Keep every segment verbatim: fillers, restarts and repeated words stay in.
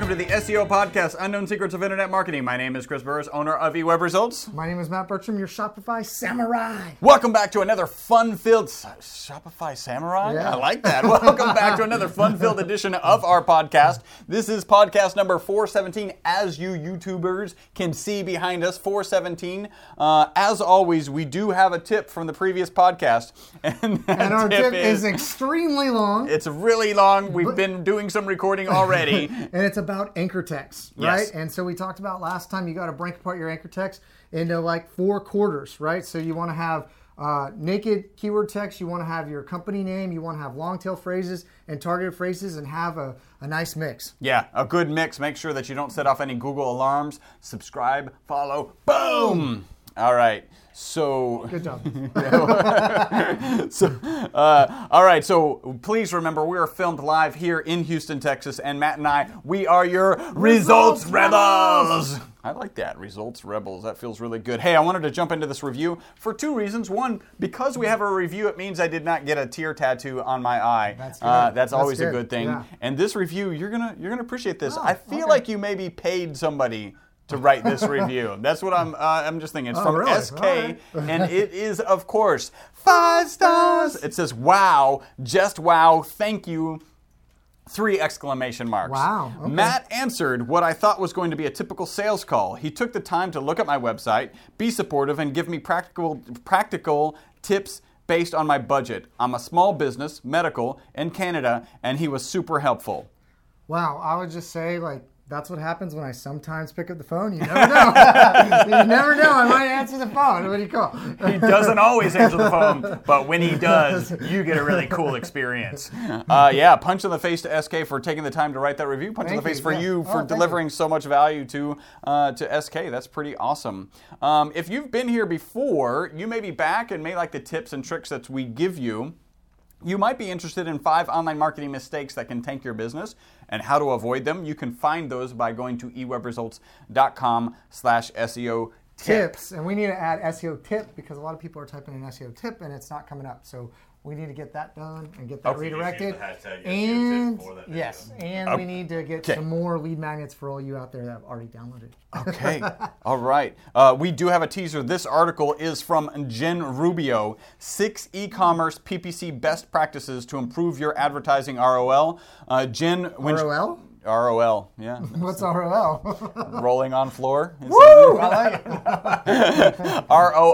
welcome to the S E O Podcast, Unknown Secrets of Internet Marketing. My name is Chris Burris, owner of eWebResults. My name is Matt Bertram, your Shopify Samurai. Welcome back to another fun-filled... Shopify Samurai? Yeah. I like that. Welcome back to another fun-filled edition of our podcast. This is podcast number four seventeen, as you YouTubers can see behind us, four seventeen. Uh, as always, we do have a tip from the previous podcast. And, And our tip is, is extremely long. It's really long. We've been doing some recording already. And it's about anchor text, right? Yes. And so we talked about last time, you got to break apart your anchor text into like four quarters, right? So you want to have uh, naked keyword text, you want to have your company name, you want to have long tail phrases and targeted phrases, and have a, a nice mix. Yeah, a good mix. Make sure that you don't set off any Google alarms. Subscribe, follow, boom! All right. So Good job. so, uh, all right. So please remember, we are filmed live here in Houston, Texas, and Matt and I, we are your Results, Results Rebels. Rebels. I like that, Results Rebels. That feels really good. Hey, I wanted to jump into this review for two reasons. One, because we have a review, it means I did not get a tear tattoo on my eye. That's good. Uh, that's, That's always good. a good thing. Yeah. And this review, you're gonna you're gonna appreciate this. Oh, I feel okay. like you maybe paid somebody to write this review. That's what I'm. Uh, I'm just thinking. It's Oh, from really? S K, All right. and it is, of course, five stars. It says, "Wow, just wow, thank you." Three exclamation marks. Wow, okay. Matt answered what I thought was going to be a typical sales call. He took the time to look at my website, be supportive, and give me practical practical tips based on my budget. I'm a small business, medical, in Canada, and he was super helpful. Wow, I would just say, like, that's what happens when I sometimes pick up the phone. You never know. You never know. I might answer the phone. What do you call? He doesn't always answer the phone, but when he does, you get a really cool experience. Uh, yeah, punch in the face to S K for taking the time to write that review. Punch in the Thank face you, for yeah. you Oh, for thank delivering so much value to uh, to S K. That's pretty awesome. Um, if you've been here before, you may be back and may like the tips and tricks that we give you. You might be interested in five online marketing mistakes that can tank your business and how to avoid them. You can find those by going to ewebresults.com slash SEO tip. Tips. And we need to add S E O tip because a lot of people are typing in S E O tip and it's not coming up. So we need to get that done and get that Okay. redirected. Use the hashtag And S E O tip for that video. yes, and we need to get Okay. some more lead magnets for all you out there that have already downloaded. Okay. All right. Uh, we do have a teaser. This article is from Jen Rubio. Six e-commerce P P C best practices to improve your advertising R O L. Uh, Jen, when R O L? R O L, yeah. What's R O L? Rolling on floor. Is Woo! I like it. R O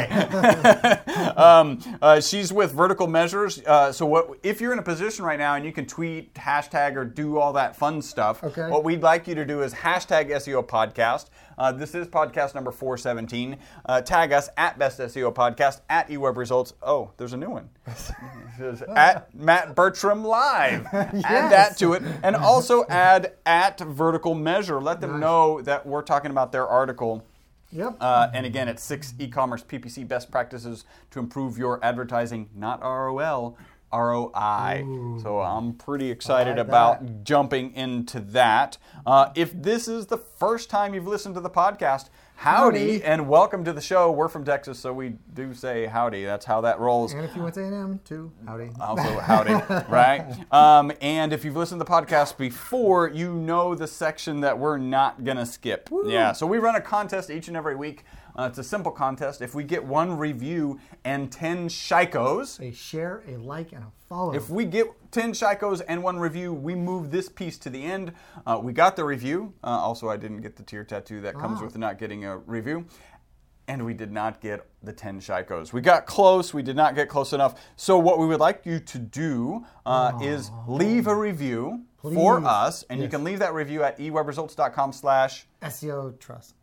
I. um, uh, she's with Vertical Measures. Uh, so what, if you're in a position right now and you can tweet, hashtag, or do all that fun stuff, Okay. what we'd like you to do is hashtag S E O Podcast. Uh, this is podcast number four seventeen. Uh, tag us at Best S E O Podcast, at eWebResults. Oh, there's a new one. It says, at Matt Bertram Live. Add Yes. that to it. And also add at Vertical Measure. Let them Nice. know that we're talking about their article. Yep. Uh, and again, it's six e-commerce P P C best practices to improve your advertising, not R O L, R O I. So I'm pretty excited like about that. jumping into that. Uh, if this is the first time you've listened to the podcast, howdy, Howdy. and welcome to the show. We're from Texas, so we do say howdy. That's how that rolls. And if you went to A and M too, howdy. Also, howdy, right? Um, and if you've listened to the podcast before, you know the section that we're not going to skip. Yeah, so we run a contest each and every week. Uh, it's a simple contest. If we get one review and ten shikos, A share, a like, and a follow. if we get ten shikos and one review, we move this piece to the end. Uh, we got the review. Uh, also, I didn't get the tear tattoo that comes Ah. with not getting a review. And we did not get the ten shikos. We got close. We did not get close enough. So what we would like you to do uh, is leave a review for Please. us. And you Yes. can leave that review at ewebresults.com slash S E O trust.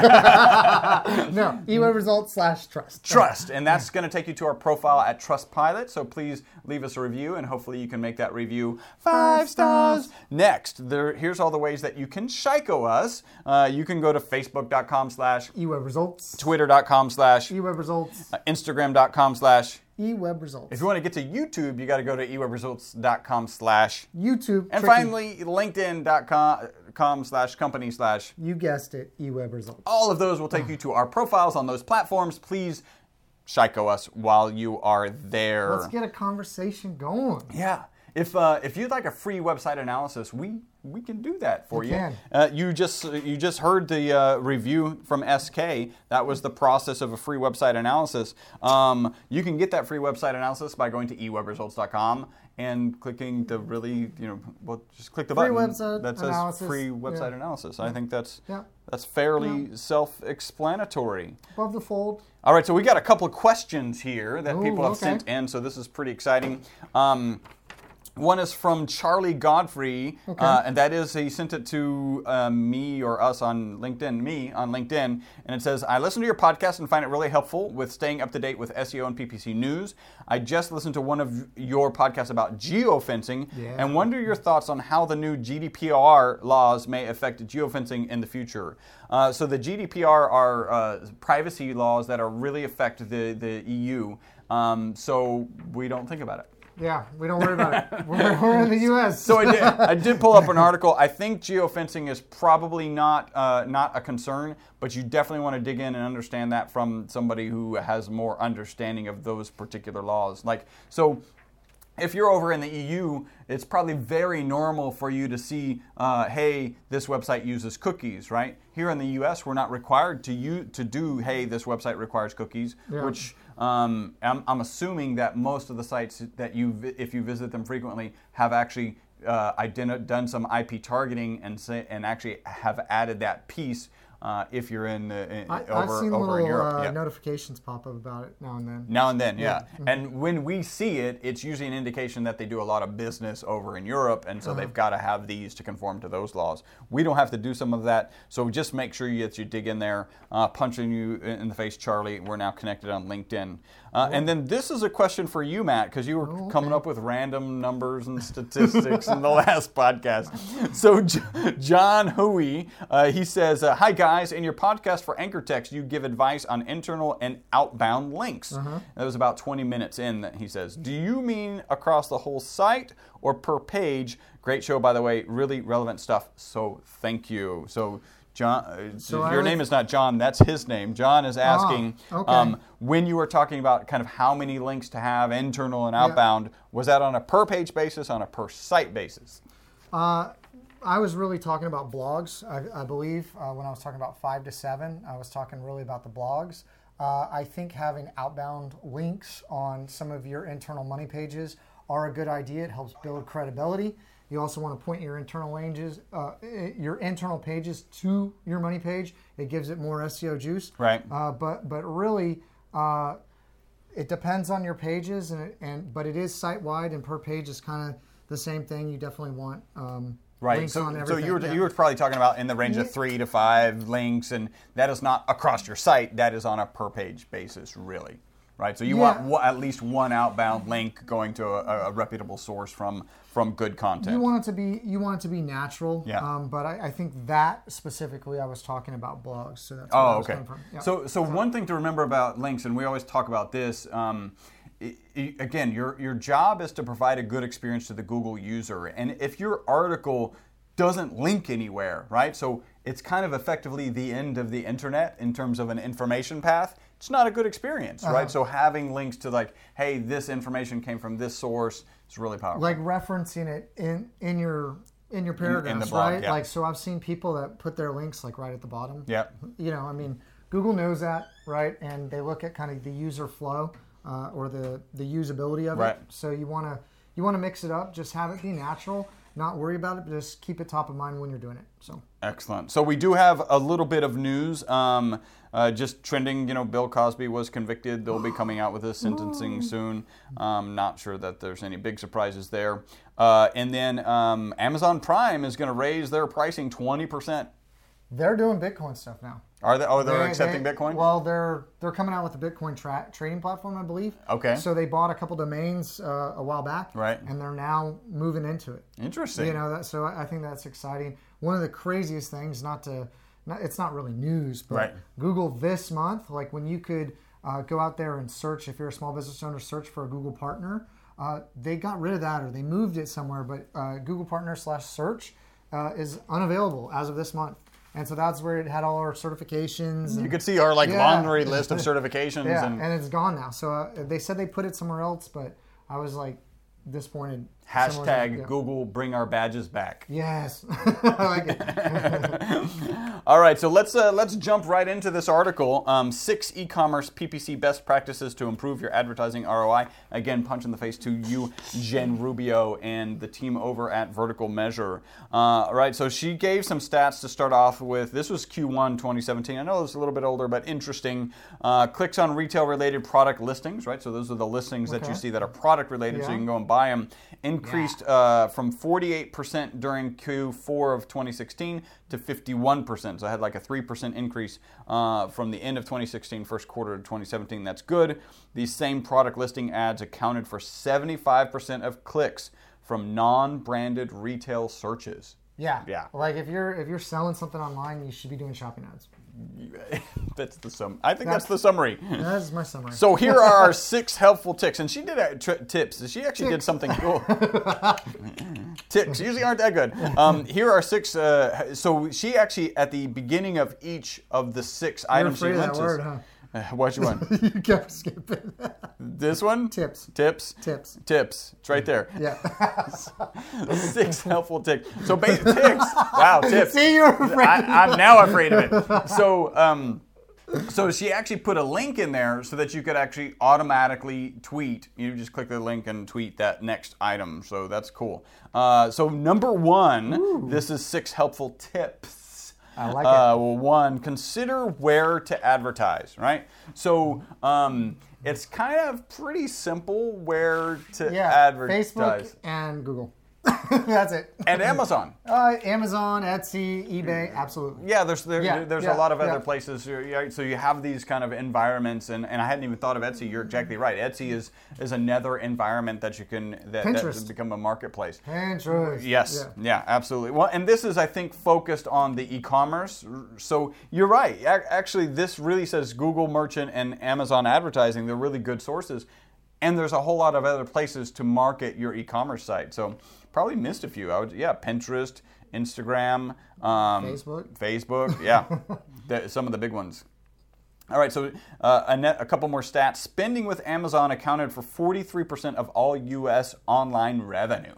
No, eWebResults slash trust. trust. And that's going to take you to our profile at Trustpilot. So please leave us a review, and hopefully you can make that review five stars. Next, there, here's all the ways that you can shiko us. Uh, you can go to facebook.com slash, eWebResults. twitter.com slash, eWebResults. instagram.com slash. eWebResults. If you want to get to YouTube, you got to go to ewebresults.com slash. YouTube. And tricky. finally, linkedin.com slash company slash. You guessed it, eWebResults. All of those will take you to our profiles on those platforms. Please shiko us while you are there. Let's get a conversation going. Yeah. If uh, if you'd like a free website analysis, we we can do that for We you. can. Uh, you just you just heard the uh, review from S K. That was the process of a free website analysis. Um, you can get that free website analysis by going to e web results dot com and clicking the really, you know, well, just click the Free button website that says analysis. free website Yeah. analysis. I think that's Yeah. that's fairly self-explanatory. Above the fold. All right, so we got a couple of questions here that Ooh, people have okay. sent in, so this is pretty exciting. Um, one is from Charlie Godfrey, Okay. uh, and that is, he sent it to uh, me or us on LinkedIn, me on LinkedIn, and it says, I listen to your podcast and find it really helpful with staying up to date with S E O and P P C news. I just listened to one of your podcasts about geofencing Yeah. and wonder your thoughts on how the new G D P R laws may affect geofencing in the future. Uh, so the G D P R are uh, privacy laws that are really affect the, the E U, um, so we don't think about it. Yeah, we don't worry about it. We're, we're in the U S So I did, I did pull up an article. I think geofencing is probably not uh, not a concern, but you definitely want to dig in and understand that from somebody who has more understanding of those particular laws. Like, so if you're over in the E U, it's probably very normal for you to see, uh, hey, this website uses cookies, right? Here in the U S, we're not required to you to do, hey, this website requires cookies, Yeah. which um, I'm, I'm assuming that most of the sites that you, vi- if you visit them frequently, have actually uh, identi- done some I P targeting and say, and actually have added that piece. Uh, if you're in, uh, in I, over, I've seen over little in Europe, uh, yeah. notifications pop up about it now and then. Now and then, yeah. Yeah. And when we see it, it's usually an indication that they do a lot of business over in Europe, and so Uh-huh. they've got to have these to conform to those laws. We don't have to do some of that, so just make sure you, that you dig in there. Uh, punching you in the face, Charlie. We're now connected on LinkedIn. Uh, and then this is a question for you, Matt, because you were Oh, okay. coming up with random numbers and statistics in the last podcast. So J- John Huey, uh, he says, uh, hi guys, in your podcast for Anchor Text, you give advice on internal and outbound links. Uh-huh. That was about twenty minutes in that he says, do you mean across the whole site or per page? Great show, by the way, really relevant stuff, so thank you. So John, uh, So your I would- name is not John, that's his name. John is asking, Ah, okay. um, when you were talking about kind of how many links to have, internal and outbound, was that on a per page basis, on a per site basis? Uh, I was really talking about blogs, I, I believe. Uh, when I was talking about five to seven, I was talking really about the blogs. Uh, I think having outbound links on some of your internal money pages are a good idea. It helps build credibility. You also want to point your internal ranges, uh, your internal pages to your money page. It gives it more S E O juice. Right. Uh, but but really, uh, it depends on your pages, and it, and but it is site wide, and per page is kind of the same thing. You definitely want um, Right. links So, on so everything. you were yeah. you were probably talking about in the range of Yeah. three to five links, and that is not across your site. That is on a per page basis, really. Right. So you Yeah. want one, at least one outbound link going to a, a reputable source from from good content. You want it to be you want it to be natural. Yeah. Um, but I, I think that specifically, I was talking about blogs. So that's where Oh, I was okay. coming from. Yeah. So, so one thing to remember about links, and we always talk about this. Um, i- i- again, your your job is to provide a good experience to the Google user, and if your article doesn't link anywhere, right? So it's kind of effectively the end of the internet in terms of an information path. It's not a good experience, Uh-huh. right? So having links to like, hey, this information came from this source is really powerful. like referencing it in in your in your paragraphs, blog, right? yeah. Like, so I've seen people that put their links like right at the bottom. yeah. You know, I mean, Google knows that, right? And they look at kind of the user flow uh, or the the usability of Right. it. So you want to you want to mix it up. Just have it be natural. Not worry about it, but just keep it top of mind when you're doing it. So Excellent. So we do have a little bit of news. Um, uh, just trending, you know, Bill Cosby was convicted. They'll be coming out with his sentencing soon. Um, not sure that there's any big surprises there. Uh, and then um, Amazon Prime is going to raise their pricing twenty percent. they're doing Bitcoin stuff now. Are they? Oh, they're They- accepting they- Bitcoin? Well, they're they're coming out with a Bitcoin tra- trading platform, I believe. Okay. So they bought a couple domains uh, a while back, Right. And they're now moving into it. Interesting. You know, that, so I I think that's exciting. One of the craziest things, not to, not, it's not really news, but Right. Google this month, like when you could uh, go out there and search, if you're a small business owner, search for a Google partner. Uh, they got rid of that, or they moved it somewhere. But uh, Google partner slash search uh, is unavailable as of this month. And so that's where it had all our certifications. you And, could see our like Yeah. laundry list of certifications. yeah, and and it's gone now. So uh, they said they put it somewhere else, but I was like disappointed Hashtag yeah. Google bring our badges back. Yes, I like it. All right, so let's uh, let's jump right into this article. Um, six e-commerce P P C best practices to improve your advertising R O I. Again, punch in the face to you, Jen Rubio, and the team over at Vertical Measure. Uh, all right, so she gave some stats to start off with. This was Q one twenty seventeen. I know it's a little bit older, but interesting. Uh, clicks on retail-related product listings, right? So those are the listings Okay. that you see that are product-related, so Yeah. you can go and buy them. Increased Yeah. uh, from forty-eight percent during Q four of twenty sixteen to fifty-one percent. So I had like a three percent increase uh, from the end of twenty sixteen, first quarter of twenty seventeen. That's good. These same product listing ads accounted for seventy-five percent of clicks from non-branded retail searches. Yeah. Yeah. Like if you're if you're selling something online, you should be doing shopping ads. That's the sum. I think that's the summary. That is my summary. So here are our six helpful tips, and she did uh, tri- tips. She actually did Tips. something cool. Tips usually aren't that good. Um, here are six. Uh, so she actually at the beginning of each of the six You're items she afraid of went that to. word, huh? Uh, Which one? You kept skipping. This one? Tips. Tips. Tips. Tips. It's right there. Yeah. Six helpful tips. So ba- tips. Wow, tips. See, you're afraid. I, I'm now afraid of it. So, um, so she actually put a link in there so that you could actually automatically tweet. You just click the link and tweet that next item. So that's cool. Uh, so number one, Ooh. this is six helpful tips. I like uh, it. Well, one, consider where to advertise, right? So um, it's kind of pretty simple where to Yeah. advertise. Facebook and Google. That's it. And Amazon. Uh, Amazon, Etsy, eBay, absolutely. Yeah, there's there, Yeah, there's yeah, a lot of yeah. other places. Yeah, so you have these kind of environments, and, and I hadn't even thought of Etsy. You're exactly right. Etsy is is another environment that you can that, that Pinterest. has become a marketplace. Pinterest. Yes, Yeah. yeah, absolutely. Well, and this is, I think, focused on the e-commerce. So you're right. Ac- Actually, this really says Google Merchant and Amazon Advertising. They're really good sources. And there's a whole lot of other places to market your e-commerce site. So probably missed a few. I would, yeah, Pinterest, Instagram, um, Facebook. Facebook, yeah, the, some of the big ones. All right, so uh, a, net, a couple more stats. Spending with Amazon accounted for forty-three percent of all U S online revenue.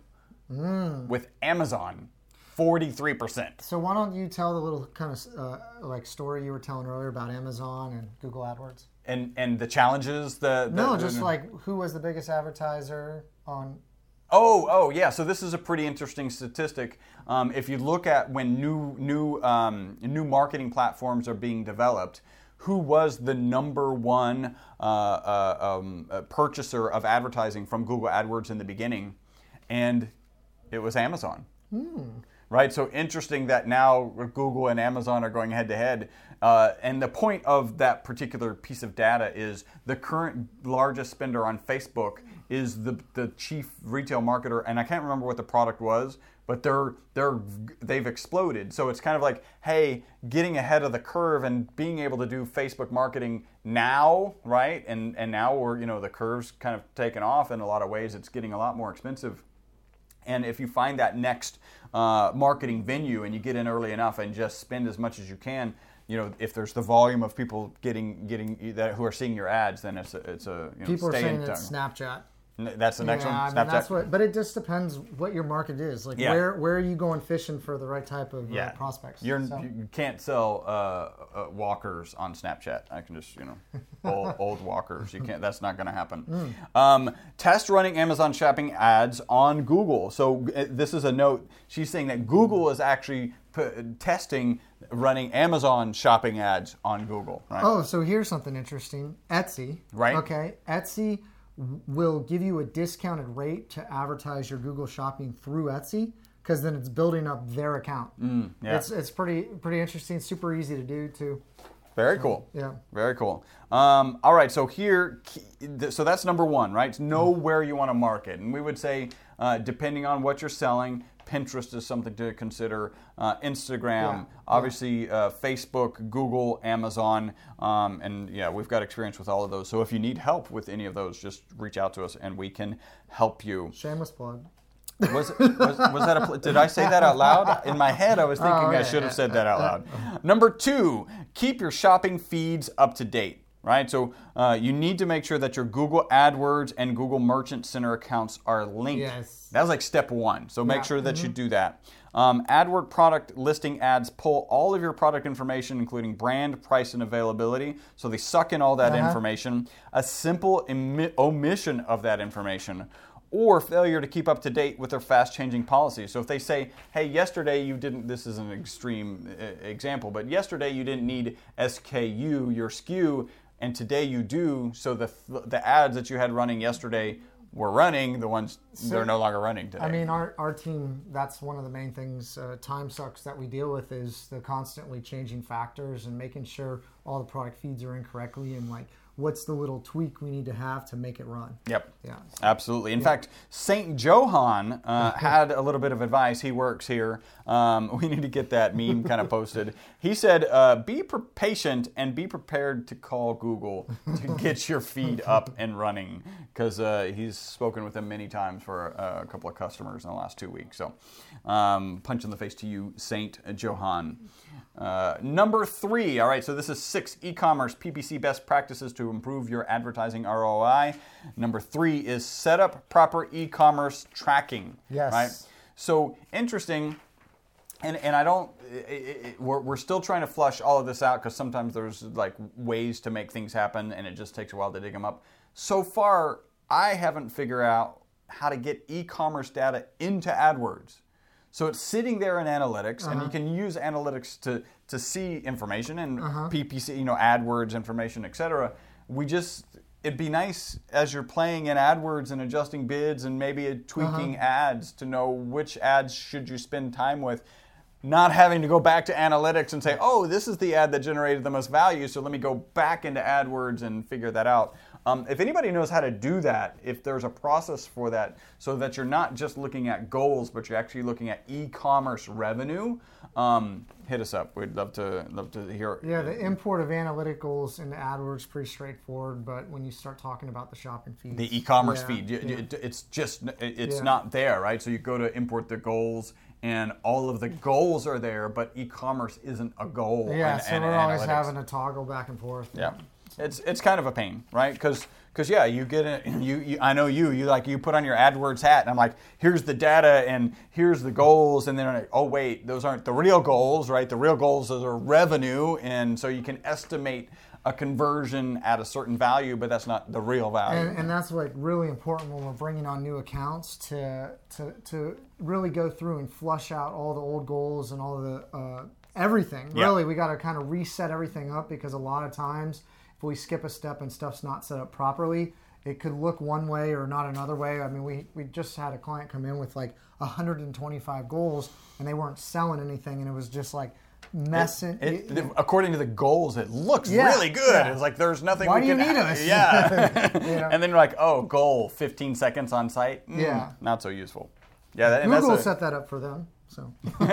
Mm. With Amazon, forty-three percent. So why don't you tell the little kind of uh, like story you were telling earlier about Amazon and Google AdWords? And and the challenges, the, the No, the- just like who was the biggest advertiser on? Oh, oh, yeah. So this is a pretty interesting statistic. Um, if you look at when new new um, new marketing platforms are being developed, who was the number one uh, uh, um, uh, purchaser of advertising from Google AdWords in the beginning? And it was Amazon. Hmm. Right, so interesting that now Google and Amazon are going head to head. Uh, and the point of that particular piece of data is the current largest spender on Facebook is the the chief retail marketer, and I can't remember what the product was, but they're they're they've exploded. So it's kind of like, hey, getting ahead of the curve and being able to do Facebook marketing now, right? And and now we're, you know, the curve's kind of taken off in a lot of ways. It's getting a lot more expensive. And if you find that next uh, marketing venue and you get in early enough and just spend as much as you can, you know, if there's the volume of people getting getting that who are seeing your ads, then it's a, it's a you know, People are stay saying in it's time. Snapchat. That's the next yeah, one. I mean, Snapchat. that's what. But it just depends what your market is. Like Yeah. where where are you going fishing for the right type of Yeah. uh, prospects? You're, So- You can't sell uh, uh, walkers on Snapchat. I can just, you know, old, old walkers. You can't. That's not going to happen. Mm. Um, test running Amazon shopping ads on Google. So uh, this is a note. She's saying that Google is actually p- testing running Amazon shopping ads on Google. Right? Oh, so here's something interesting. Etsy. Right. Okay. Etsy w- will give you a discounted rate to advertise your Google Shopping through Etsy because then it's building up their account. Mm, yeah. It's it's pretty pretty interesting. Super easy to do too. Very cool. Yeah. Very cool. Um, all right, so here, so that's number one, right? Know where you want to market. And we would say, uh, depending on what you're selling, Pinterest is something to consider. Uh, Instagram, Yeah. obviously, uh, Facebook, Google, Amazon, um, and yeah, we've got experience with all of those. So if you need help with any of those, just reach out to us and we can help you. Shameless plug. Was, was, was that a, pl- did I say that out loud? In my head, I was thinking Oh, I yeah, should have yeah. said that out loud. Number two, keep your shopping feeds up to date. right? So uh, you need to make sure that your Google AdWords and Google Merchant Center accounts are linked. Yes. That's like step one. So make Yeah. sure that mm-hmm. you do that. Um, AdWord product listing ads pull all of your product information, including brand, price, and availability. So they suck in all that Uh-huh. information. A simple emi- omission of that information or failure to keep up to date with their fast-changing policies. So if they say, hey, yesterday you didn't, this is an extreme uh, example, but yesterday you didn't need S K U, your S K U, and today you do, so the the ads that you had running yesterday were running, the ones So, they're no longer running today. I mean, our, our team, that's one of the main things, uh, time sucks that we deal with is the constantly changing factors and making sure all the product feeds are in correctly and like what's the little tweak we need to have to make it run. Yep. Yeah. Absolutely. In fact, Saint Johan uh, had a little bit of advice. He works here. Um, we need to get that meme kind of posted. He said, uh, be pre- patient and be prepared to call Google to get your feed up and running, because uh, he's spoken with them many times for uh, a couple of customers in the last two weeks. So um, punch in the face to you, Saint Johan. Uh, number three, all right, so this is six e-commerce P P C best practices to improve your advertising R O I. Number three is set up proper e-commerce tracking. Yes. Right? So interesting, and, and I don't, it, it, we're, we're still trying to flush all of this out because sometimes there's like ways to make things happen and it just takes a while to dig them up. So far, I haven't figured out how to get e-commerce data into AdWords. So it's sitting there in analytics, uh-huh. and you can use analytics to, to see information and uh-huh. P P C, you know, AdWords information, et cetera. We just, it'd be nice as you're playing in AdWords and adjusting bids and maybe tweaking uh-huh. ads to know which ads should you spend time with, not having to go back to analytics and say, oh, this is the ad that generated the most value, so let me go back into AdWords and figure that out. Um, if anybody knows how to do that, if there's a process for that, so that you're not just looking at goals, but you're actually looking at e-commerce revenue, um, hit us up. We'd love to love to hear. Yeah, the import of analyticals into AdWords is pretty straightforward, but when you start talking about the shopping feeds, the e-commerce yeah, feed, yeah. it's just it's yeah. not there, right? So you go to import the goals, and all of the goals are there, but e-commerce isn't a goal. Yeah, and, so and we're always analytics. having to toggle back and forth. Yeah. It's it's kind of a pain, right? Because because yeah, you get it. You, you I know you you like you put on your AdWords hat, and I'm like, here's the data and here's the goals, and then I'm like, oh wait, those aren't the real goals, right? The real goals are revenue, and so you can estimate a conversion at a certain value, but that's not the real value. And, and that's like really important when we're bringing on new accounts to to to really go through and flush out all the old goals and all the uh, everything. Yeah. Really, we got to kind of reset everything up because a lot of times, if we skip a step and stuff's not set up properly, it could look one way or not another way. I mean, we, we just had a client come in with like one hundred twenty-five goals and they weren't selling anything, and it was just like messing. It, it, it, the, according to the goals, it looks Yeah, really good. yeah. It's like there's nothing Why we do can you need us? Yeah. You know? And then you're like, oh, goal, fifteen seconds on site? Mm, Yeah. Not so useful. Yeah, that, and Google that's a, set that up for them. So.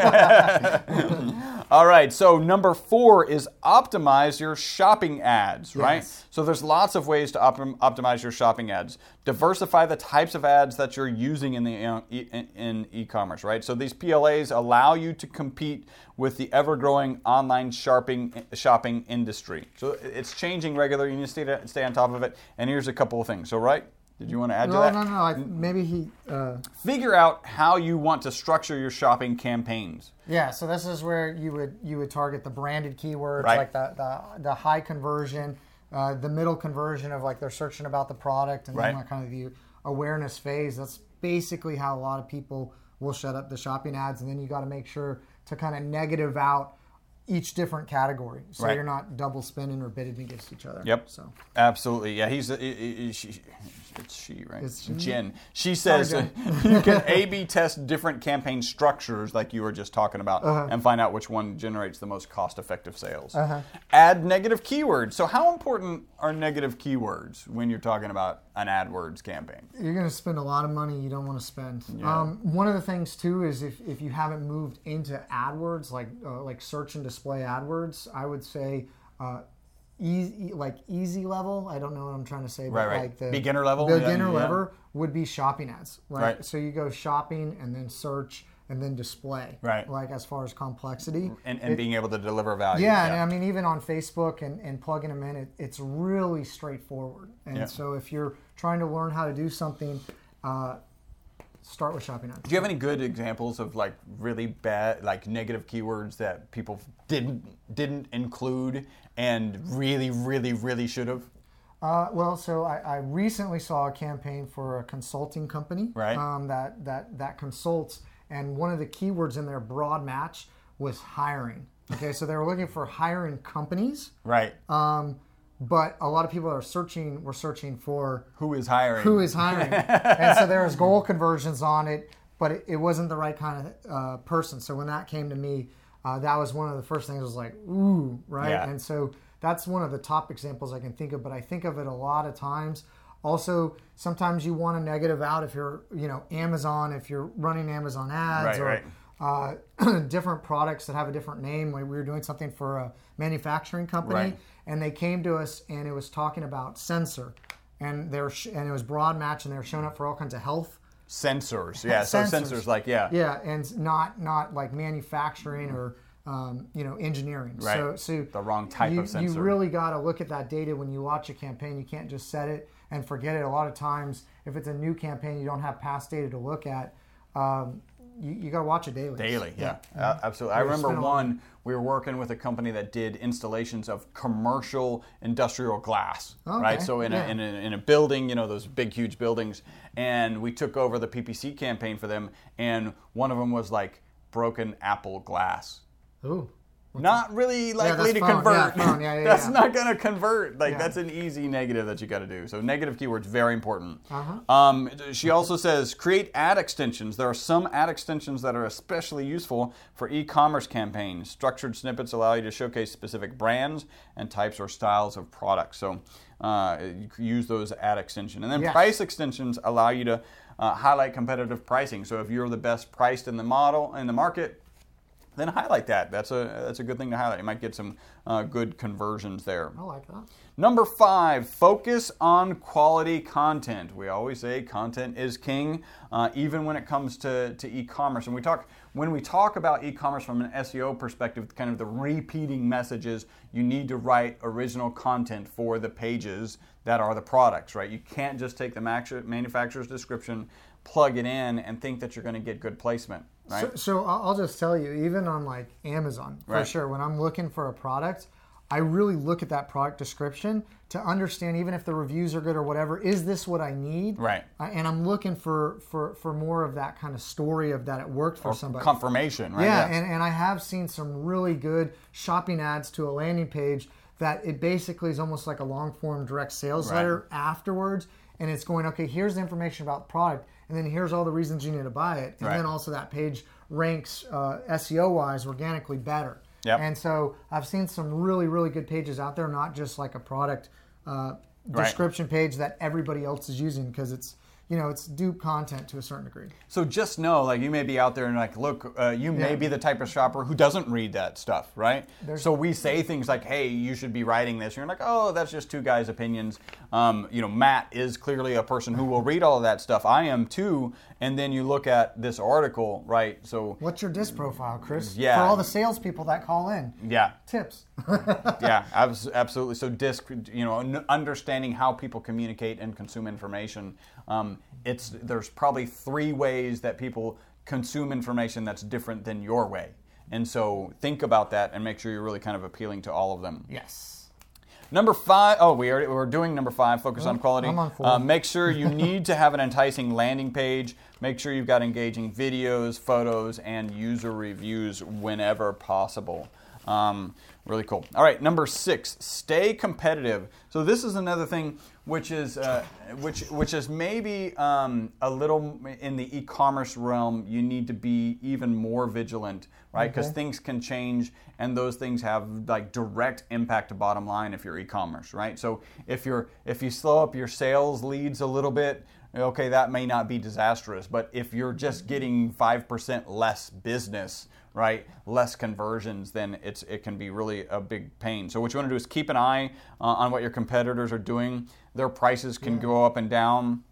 All right, so number four is optimize your shopping ads, right? Yes. So there's lots of ways to op- optimize your shopping ads. Diversify the types of ads that you're using in the uh, e- in e-commerce, right? So these P L As allow you to compete with the ever-growing online shopping shopping industry. So it's changing regularly. You need to stay, to stay on top of it. And here's a couple of things. So, right? Did you want to add no, to that? No, no, no. I, maybe he... Uh... Figure out how you want to structure your shopping campaigns. Yeah, so this is where you would you would target the branded keywords, Right. like the, the the high conversion, uh, the middle conversion of like they're searching about the product, and Right. then like kind of the awareness phase. That's basically how a lot of people will shut up the shopping ads, and then you got to make sure to kind of negative out each different category, so Right. you're not double spending or bidding against each other. Yep. So Absolutely. Yeah, he's, he, he, she, it's she, right? It's she. Jen. She says Sorry, uh, you can A B test different campaign structures like you were just talking about Uh-huh. and find out which one generates the most cost-effective sales. Uh-huh. Add negative keywords. So how important are negative keywords when you're talking about an AdWords campaign? you're going to spend a lot of money you don't want to spend. Yeah. Um, one of the things too is if, if you haven't moved into AdWords, like uh, like search and display AdWords, I would say uh, easy like easy level. I don't know what I'm trying to say, but Right, right. like the Beginner level? The Yeah, beginner yeah. level would be shopping ads, right? Right. So you go shopping and then search, and then display. Right. Like as far as complexity. And, and It- being able to deliver value. yeah, and I mean, even on Facebook and, and plugging them in, it, it's really straightforward. And Yeah. so if you're trying to learn how to do something, uh, start with Shopping Ads. Do you have any good examples of like really bad, like negative keywords that people didn't didn't include and really, really, really should have? Uh, well, so I, I recently saw a campaign for a consulting company Right. um, that, that, that consults, and one of the keywords in their broad match was hiring. Okay, so they were looking for hiring companies, Right. um, but a lot of people are searching, were searching for Who is hiring? who is hiring. And so there was goal conversions on it, but it, it wasn't the right kind of uh, person. So when that came to me, uh, that was one of the first things I was like, ooh, right? Yeah. And so that's one of the top examples I can think of, but I think of it a lot of times. Also, sometimes you want a negative out if you're, you know, Amazon, if you're running Amazon ads, Right, or Uh, different products that have a different name. Like we were doing something for a manufacturing company, Right. and they came to us and it was talking about sensor, and they were sh- and it was broad match, and they were showing up for all kinds of health. Sensors. Yeah. So Sensors. sensors, like yeah. Yeah, and not not like manufacturing or um, you know engineering. Right. So, so The wrong type you, of sensor. You really got to look at that data when you watch a campaign. You can't just set it and forget it. A lot of times, if it's a new campaign, you don't have past data to look at. Um, you, you got to watch it daily. Daily, yeah, Uh, absolutely. I Yeah, remember spend a lot- one, we were working with a company that did installations of commercial industrial glass, Okay, right? So in, yeah. a, in, a, in a building, you know, those big, huge buildings, and we took over the P P C campaign for them, and one of them was like broken Apple glass. Ooh. Not really likely that's to phone. convert. Yeah, phone. Yeah, yeah, that's yeah. not going to convert. Like Yeah. that's an easy negative that you got to do. So negative keywords very important. Uh-huh. Um, she also says create ad extensions. There are some ad extensions that are especially useful for e-commerce campaigns. Structured snippets allow you to showcase specific brands and types or styles of products. So uh, you can use those ad extensions. And then Yes. price extensions allow you to uh, highlight competitive pricing. So if you're the best priced in the model in the market, then highlight that. That's a that's a good thing to highlight. You might get some uh, good conversions there. I like that. Number five, focus on quality content. We always say content is king, uh, even when it comes to, to e-commerce. And we talk when we talk about e-commerce from an S E O perspective, kind of the repeating messages, you need to write original content for the pages that are the products, right? You can't just take the manufacturer's description, plug it in, and think that you're going to get good placement, right? So, so I'll I'll just tell you, even on like Amazon, for Right. sure, when I'm looking for a product, I really look at that product description to understand, even if the reviews are good or whatever, is this what I need? Right. Uh, and I'm looking for, for, for more of that kind of story of that it worked for somebody. Confirmation, right? Yeah, Yes. and, and I have seen some really good shopping ads to a landing page that it basically is almost like a long form direct sales Right. letter afterwards. And it's going, okay, here's the information about the product, and then here's all the reasons you need to buy it. And Right. then also that page ranks uh, S E O wise organically better. Yep. And so I've seen some really, really good pages out there, not just like a product uh, Right. description page that everybody else is using, because it's, you know, it's dupe content to a certain degree. So just know, like, you may be out there and like, look, uh, you may Yeah. be the type of shopper who doesn't read that stuff, right? There's- so we say things like, hey, you should be writing this. And you're like, oh, that's just two guys' opinions. Um, you know, Matt is clearly a person who will read all of that stuff. I am too. And then you look at this article, right? So What's your disc profile, Chris? Yeah. For all the salespeople that call in, yeah, tips. yeah, abs- absolutely. So disc, you know, n- understanding how people communicate and consume information. Um, it's there's probably three ways that people consume information that's different than your way, and so think about that and make sure you're really kind of appealing to all of them. Yes. Number five, oh, we already, we're doing number five, focus on quality. I'm on four. Uh, make sure you need to have an enticing landing page. Make sure you've got engaging videos, photos, and user reviews whenever possible. Um, really cool. All right, number six, stay competitive. So this is another thing which is uh, which which is maybe um, a little in the e-commerce realm. You need to be even more vigilant, right? Because Okay. things can change, and those things have like direct impact to bottom line if you're e-commerce, right? So if you're if you slow up your sales leads a little bit, okay, that may not be disastrous. But if you're just getting five percent less business, right, less conversions, then it's it can be really a big pain. So what you want to do is keep an eye uh, on what your competitors are doing. Their prices can Yeah. go up and down.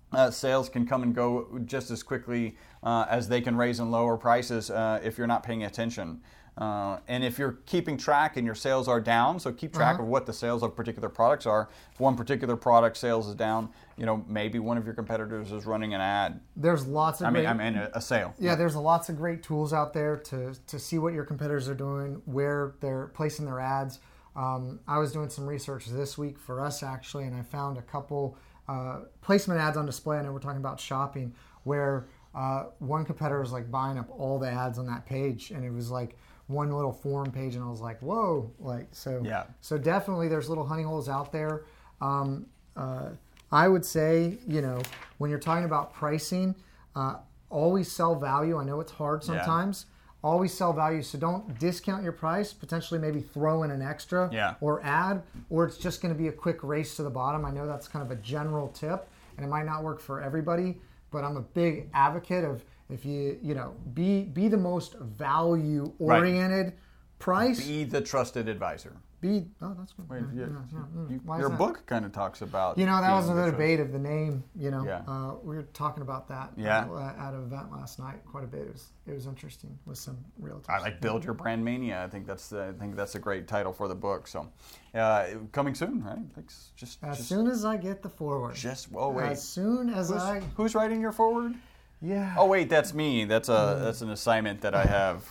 uh, sales can come and go just as quickly uh, as they can raise and lower prices uh, if you're not paying attention. Uh, and if you're keeping track and your sales are down, so keep track uh-huh. of what the sales of particular products are. If one particular product sales is down, you know, maybe one of your competitors is running an ad. There's lots of I great, mean, I mean a, a sale. Yeah, there's lots of great tools out there to, to see what your competitors are doing, where they're placing their ads. Um, I was doing some research this week for us, actually, and I found a couple uh, placement ads on display. I know we're talking about shopping, where uh, one competitor was like buying up all the ads on that page, and it was like one little forum page, and I was like, whoa, like, so, yeah. so definitely there's little honey holes out there. Um, uh, I would say, you know, when you're talking about pricing, uh, always sell value. I know it's hard sometimes. Yeah. Always sell value. So don't discount your price, potentially maybe throw in an extra yeah. or add, or it's just going to be a quick race to the bottom. I know that's kind of a general tip, and it might not work for everybody, but I'm a big advocate of, if you, you know, be be the most value-oriented right. price. Be the trusted advisor. Be, oh, that's good. Wait, yeah, you, yeah, yeah. You, Why your is that? book kind of talks about. You know, that was another the debate of the name. You know, yeah. uh, we were talking about that yeah. uh, at an event last night quite a bit. It was, it was interesting with some real. I like Build Your Brand Mania. I think that's the, I think that's a great title for the book. So, uh, coming soon, right? Like just as just, soon as I get the forward. Just oh wait. As soon as who's, I. Who's writing your forward? Yeah. Oh wait, that's me. That's a that's an assignment that I have.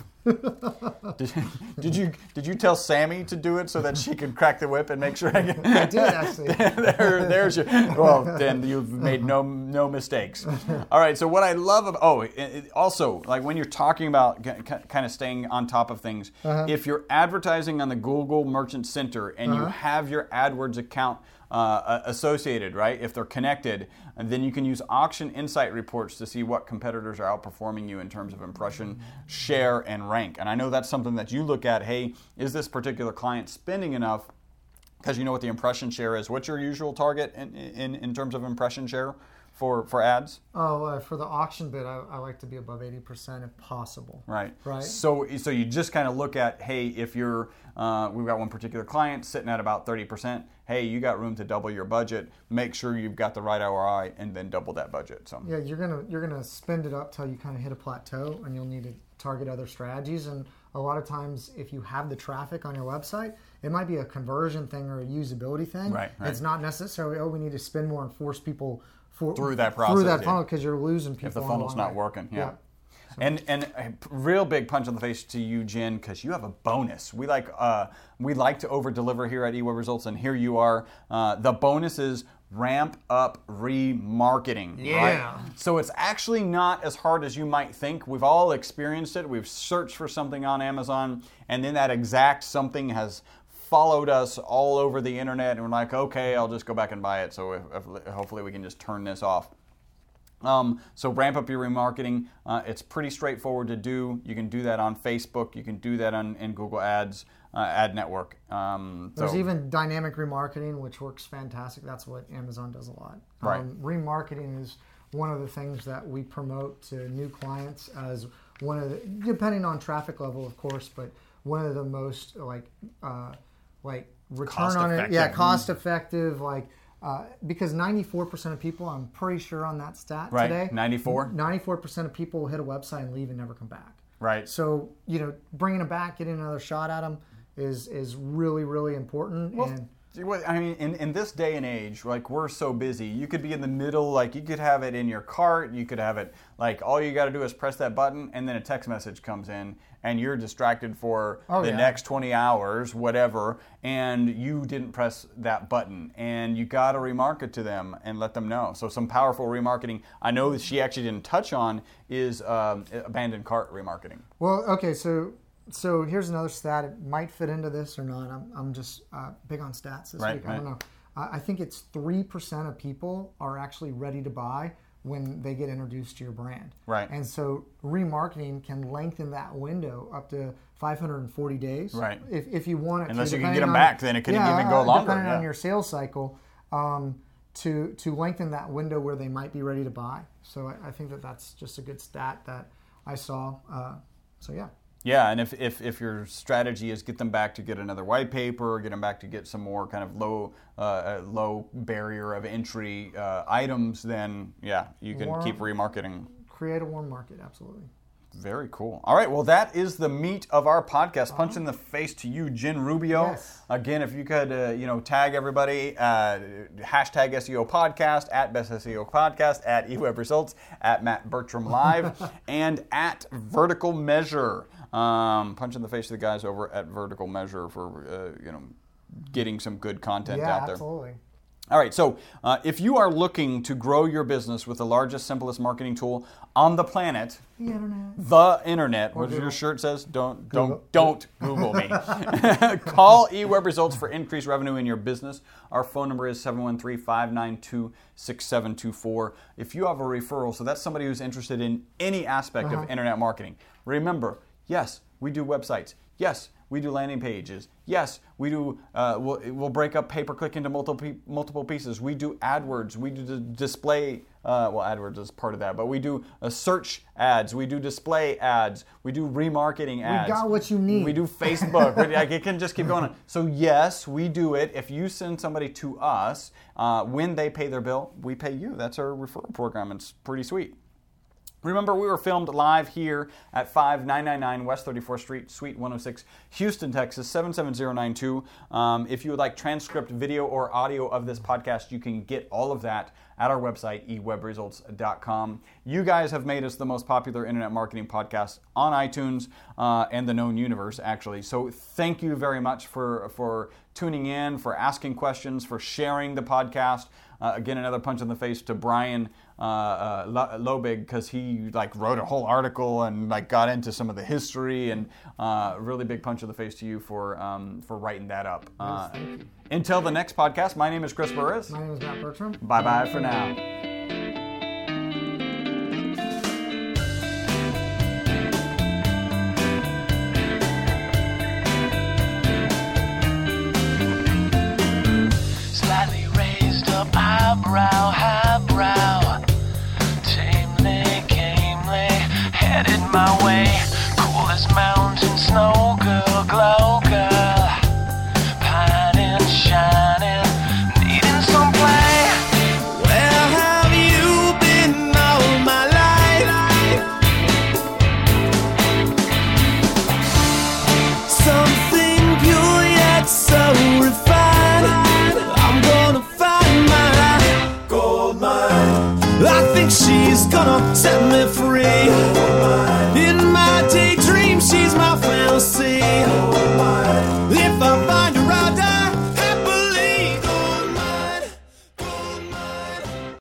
did, did you did you tell Sammy to do it so that she could crack the whip and make sure I get? I did actually. there, there's your. Well, then you've made no no mistakes. All right. So what I love of oh, it, it also like when you're talking about kind of staying on top of things, uh-huh. if you're advertising on the Google Merchant Center and uh-huh. you have your AdWords account uh, associated, right? If they're connected, and then you can use auction insight reports to see what competitors are outperforming you in terms of impression, share, and rank. And I know that's something that you look at. Hey, is this particular client spending enough? Because you know what the impression share is. What's your usual target in in, in terms of impression share for, for ads? Oh, uh, for the auction bid, I, I like to be above eighty percent if possible. Right. Right. So so you just kind of look at, hey, if you're, uh, we've got one particular client sitting at about thirty percent. Hey, you got room to double your budget. Make sure you've got the right R O I and then double that budget. So yeah, you're gonna you're gonna spend it up till you kind of hit a plateau, and you'll need to target other strategies. And a lot of times, if you have the traffic on your website, it might be a conversion thing or a usability thing. Right. right. It's not necessarily, oh, we need to spend more and force people for, through that process. Through that yeah. funnel, because you're losing people. If the funnel's not working, yeah. yeah. So. And and a real big punch on the face to you, Jen, because you have a bonus. We like uh, we like to over deliver here at eWeb Results, and here you are. Uh, the bonus is ramp up remarketing. Yeah. Right? So it's actually not as hard as you might think. We've all experienced it. We've searched for something on Amazon, and then that exact something has followed us all over the internet, and we're like, okay, I'll just go back and buy it. So if, if, hopefully we can just turn this off. Um, so ramp up your remarketing. Uh, it's pretty straightforward to do. You can do that on Facebook. You can do that on in Google Ads, uh, Ad Network. Um, There's so. even dynamic remarketing, which works fantastic. That's what Amazon does a lot. Right. Um, remarketing is one of the things that we promote to new clients as one of the, depending on traffic level, of course, but one of the most like uh, like return on it. Yeah, cost effective. Like. Uh, because ninety-four percent of people, I'm pretty sure on that stat right. today. ninety-four? ninety-four percent of people will hit a website and leave and never come back. Right. So, you know, bringing them back, getting another shot at them is is really, really important. Well, and I mean, in, in this day and age, like, we're so busy. You could be in the middle, like, you could have it in your cart. You could have it, like, all you got to do is press that button, and then a text message comes in, and you're distracted for oh, the yeah. next twenty hours, whatever, and you didn't press that button. And you got to remarket to them and let them know. So some powerful remarketing I know that she actually didn't touch on is um, abandoned cart remarketing. Well, okay, so... So here's another stat. It might fit into this or not. I'm, I'm just uh, big on stats this right, week. I right. don't know. Uh, I think it's three percent of people are actually ready to buy when they get introduced to your brand. Right. And so remarketing can lengthen that window up to five hundred forty days. Right. If, if you want it Unless to. you can get them on, back, then it could yeah, even go longer. Depending yeah. on your sales cycle, um, to, to lengthen that window where they might be ready to buy. So I, I think that that's just a good stat that I saw. Uh, so yeah. Yeah, and if, if, if your strategy is get them back to get another white paper, or get them back to get some more kind of low uh, low barrier of entry uh, items, then yeah, you can Warm, keep remarketing. Create a warm market, absolutely. Very cool. All right, well, that is the meat of our podcast. Punch in the face to you, Jen Rubio. Yes. Again, if you could, uh, you know, tag everybody, uh, hashtag S E O Podcast, at Best S E O Podcast, at eWeb Results, at Matt Bertram Live, and at Vertical Measure. Um, punch in the face to the guys over at Vertical Measure for, uh, you know, getting some good content yeah, out there. absolutely. All right, so uh, if you are looking to grow your business with the largest, simplest marketing tool on the planet, the internet, the internet, what your shirt says, don't don't don't Google me. Call eWeb Results for increased revenue in your business. Our phone number is seven one three, five nine two, six seven two four. If you have a referral, so that's somebody who's interested in any aspect uh-huh. of internet marketing. Remember, yes, we do websites. Yes, we do landing pages. Yes, we do. Uh, we'll, we'll break up pay-per-click into multiple multiple pieces. We do AdWords. We do display. Uh, well, AdWords is part of that, but we do uh, search ads. We do display ads. We do remarketing ads. We got what you need. We do Facebook. we, like, it can just keep going on. So yes, we do it. If you send somebody to us, uh, when they pay their bill, we pay you. That's our referral program. It's pretty sweet. Remember, we were filmed live here at five nine nine nine West thirty-fourth Street, Suite one oh six, Houston, Texas, seven seven zero nine two. Um, if you would like transcript, video, or audio of this podcast, you can get all of that at our website, e web results dot com. You guys have made us the most popular internet marketing podcast on iTunes uh, and the known universe, actually. So thank you very much for, for tuning in, for asking questions, for sharing the podcast. Uh, again, another punch in the face to Brian uh, uh, Lobig, because he like wrote a whole article and like got into some of the history, and uh, really big punch in the face to you for um, for writing that up. Uh, yes, thank you. Until the next podcast, my name is Chris Burris. My name is Matt Bertram. Bye bye for now. Highbrow, highbrow, tamely, gamely, headed my way. Cool as mountain snow, girl, glow, girl, pining, shining, needing some play. Where have you been all my life? Something pure yet so refined. I'm gonna find my gold mine. I think she's gonna set me free.